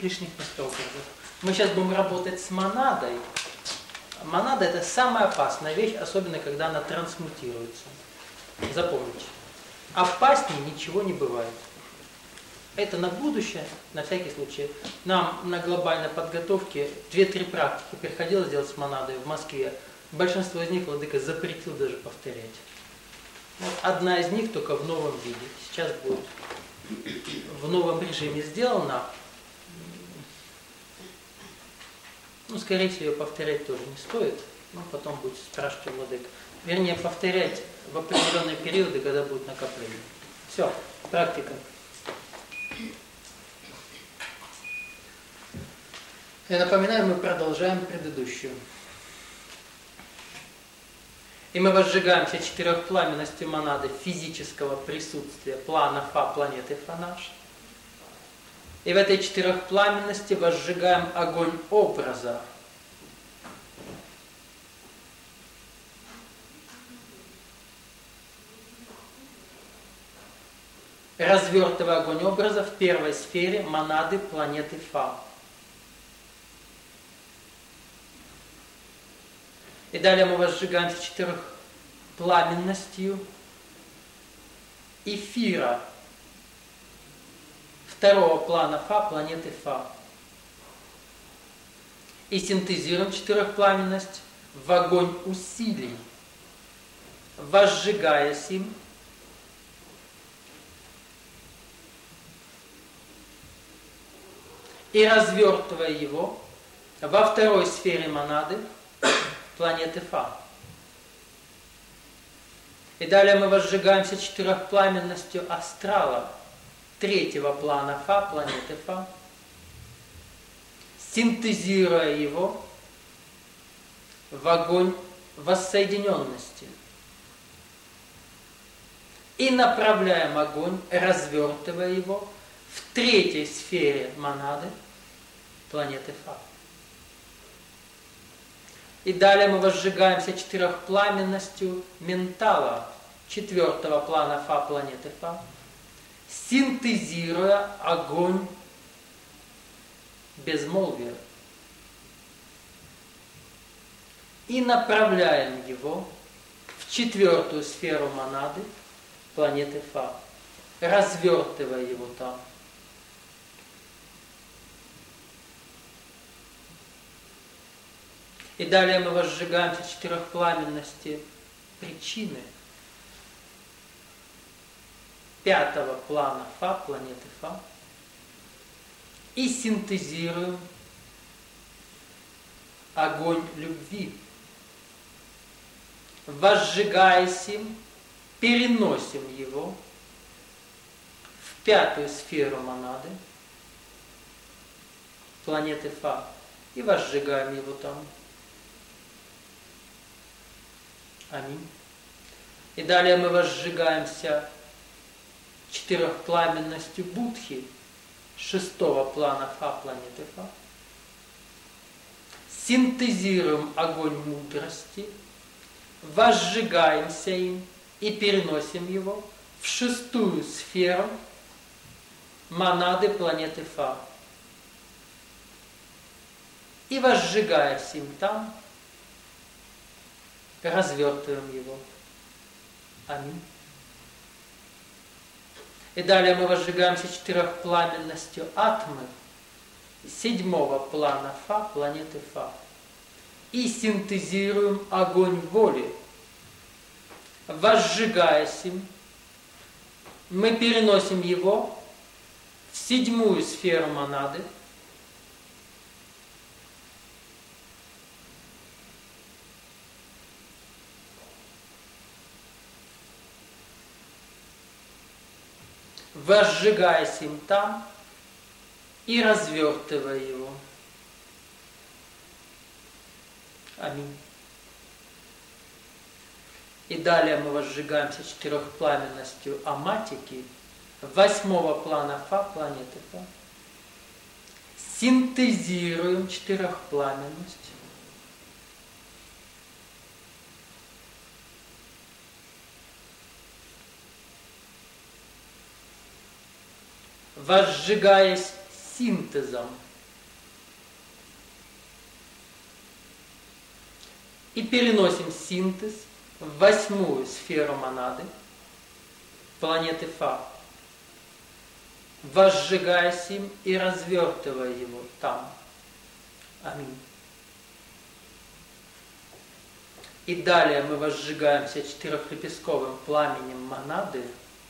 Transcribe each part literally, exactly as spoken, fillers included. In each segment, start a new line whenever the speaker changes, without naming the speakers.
лишних построек. Мы сейчас будем работать с монадой. Монада – это самая опасная вещь, особенно когда она трансмутируется. Запомните. Опаснее ничего не бывает. Это на будущее, на всякий случай. Нам на глобальной подготовке две-три практики приходилось делать с монадой в Москве. Большинство из них владыка запретил даже повторять. Вот одна из них только в новом виде. Сейчас будет в новом режиме сделана. Ну, скорее всего, ее повторять тоже не стоит. Но потом будет спрашивать у владыка. Вернее, повторять в определенные периоды, когда будет накопление. Все, практика. Я напоминаю, мы продолжаем предыдущую. И мы возжигаем все четырехпламенности монады физического присутствия плана Фа планеты Фанаш. И в этой четырехпламенности возжигаем огонь образа. Развертывая огонь образа в первой сфере монады планеты Фа. И далее мы возжигаем с четырехпламенностью эфира второго плана Фа планеты Фа. И синтезируем четырехпламенность в огонь усилий, возжигаясь им и развертывая его во второй сфере монады планеты Фа. И далее мы возжигаемся четырехпламенностью астрала третьего плана Фа планеты Фа, синтезируя его в огонь воссоединенности. И направляем огонь, развертывая его в третьей сфере монады планеты Фа. И далее мы возжигаемся четырехпламенностью ментала четвертого плана Фа планеты Фа, синтезируя огонь безмолвия. И направляем его в четвертую сферу монады планеты Фа, развертывая его там. И далее мы возжигаемся в четырехпламенности причины пятого плана Фа планеты Фа и синтезируем огонь любви, возжигаясь им, переносим его в пятую сферу монады планеты Фа и возжигаем его там. Аминь. И далее мы возжигаемся четырехпламенностью Будхи шестого плана Фа планеты Фа. Синтезируем огонь мудрости, возжигаемся им и переносим его в шестую сферу монады планеты Фа. И возжигаясь им там, развертываем его. Аминь. И далее мы возжигаемся четырехпламенностью атмы седьмого плана Фа планеты Фа. И синтезируем огонь воли. Возжигаясь им, мы переносим его в седьмую сферу монады возжигаясь им там и развертывая его. Аминь. И далее мы возжигаемся четырехпламенностью аматики восьмого плана Фа планеты Фа. Синтезируем четырехпламенность. Возжигаясь синтезом и переносим синтез в восьмую сферу монады, планеты Фа, возжигаясь им и развертывая его там. Аминь. И далее мы возжигаемся четырехлепестковым пламенем монады,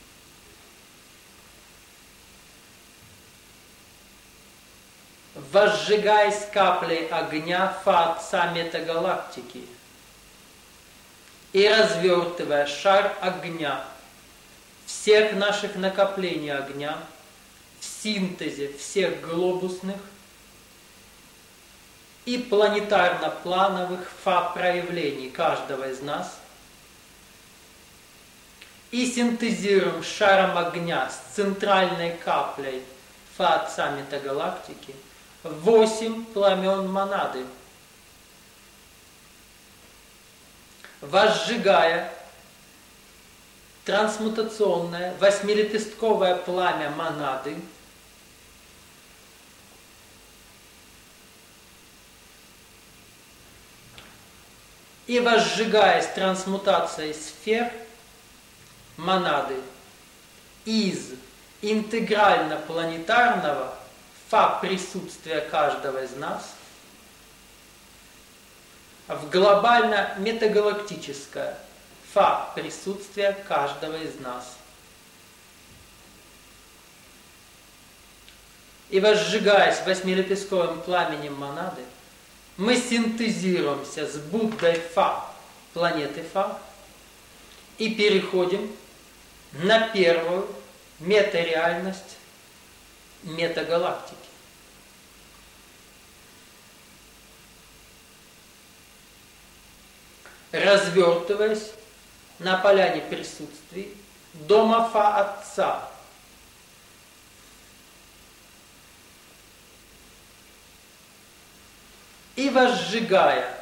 возжигаясь каплей огня Фа Отца метагалактики и развертывая шар огня, всех наших накоплений огня, в синтезе всех глобусных и планетарно-плановых Фа-проявлений каждого из нас, и синтезируем шаром огня с центральной каплей Фа Отца метагалактики восемь пламен монады, возжигая трансмутационное восьмилепестковое пламя монады и возжигаясь трансмутацией сфер монады из интегрально-планетарного Фа присутствия каждого из нас в глобально-метагалактическое Фа присутствие каждого из нас. И возжигаясь восьмилепестковым пламенем монады, мы синтезируемся с Буддой Фа, планеты Фа, и переходим на первую метареальность метагалактики. Развертываясь на поляне присутствий дома Фа Отца, и возжигая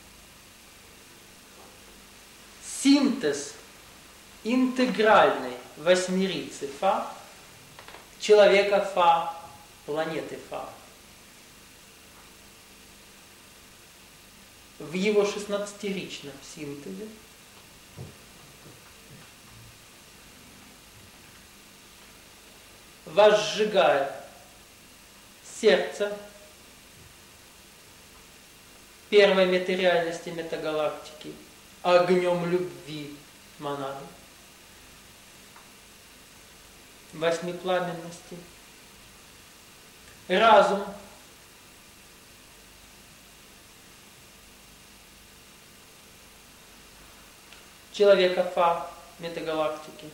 синтез интегральной восьмерицы Фа, человека Фа, планеты Фа, в его шестнадцатиричном синтезе, возжигая сердце первой метареальности метагалактики огнем любви монады, восьмипламенности, разум человека Фа метагалактики,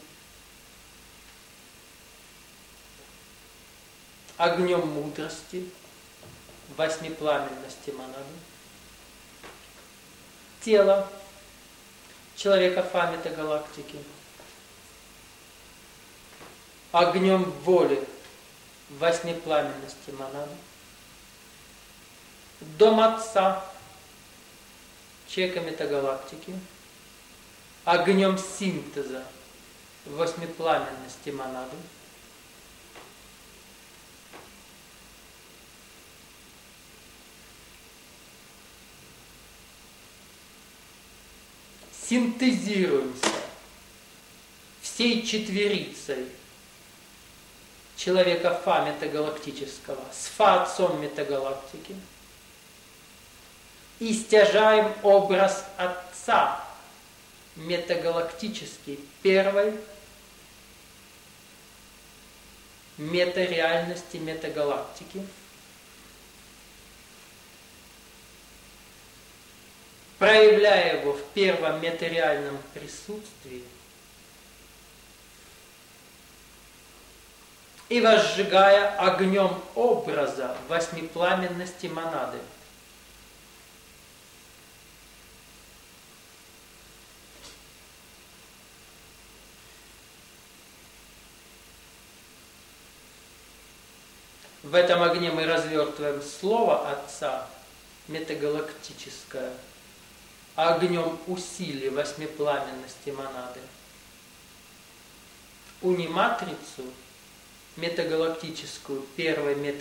огнем мудрости, восьмипламенности монады, тело человека Фа метагалактики, огнем воли, восьмипламенности монады, дом Отца человека метагалактики, огнем синтеза восьмипламенности монады, синтезируемся всей четверицей человека Фа метагалактического с Фа Отцом метагалактики и стяжаем образ Отца метагалактический первой метареальности метагалактики, проявляя его в первом метареальном присутствии и возжигая огнем образа восьмипламенности монады. В этом огне мы развертываем Слово Отца метагалактическое огнем усилий восьмипламенности монады. Униматрицу метагалактическую первой метагалактической